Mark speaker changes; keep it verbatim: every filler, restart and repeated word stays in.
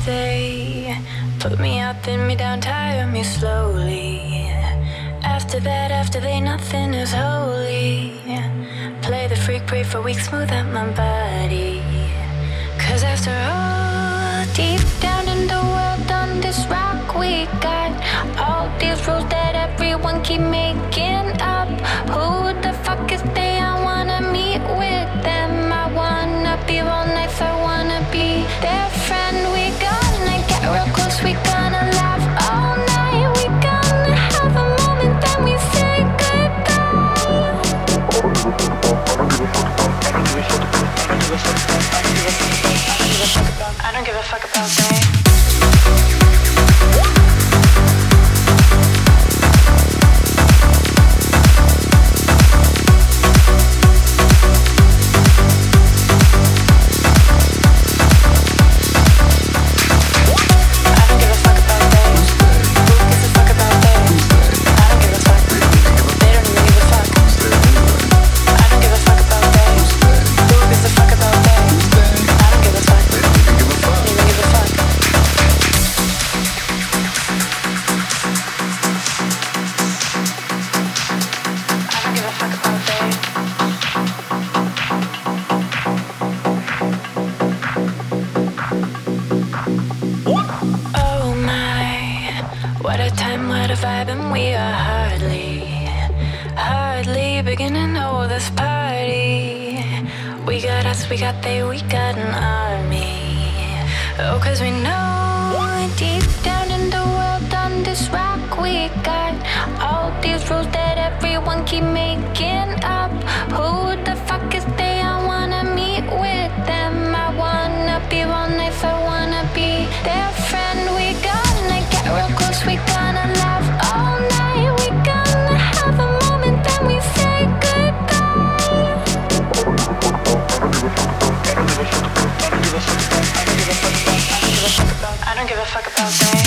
Speaker 1: they put me out, thin me down, tire me slowly. After that, after they, nothing is holy. Play the freak, pray for weeks, smooth out my body. Cause after all, deep down in the world on this rock we got all these rules that everyone keep making up. Who the fuck is they? I wanna meet with them. I wanna be all nice, I wanna be their friend. We gonna get real close, we gonna laugh all night. We gonna have a moment, then we say goodbye. I don't give a fuck about that. What a time, what a vibe, and we are hardly, hardly beginning to know this party. We got us, we got they, we got an army. Oh, cause we know deep down in the world on this rock we got all these rules that everyone keep making up. Who the fuck is they? I wanna meet with them. I wanna be all nice, I wanna be their friend. We gonna get real close, we gonna laugh all night. We gonna have a moment, then we say goodbye. I don't give a fuck about that.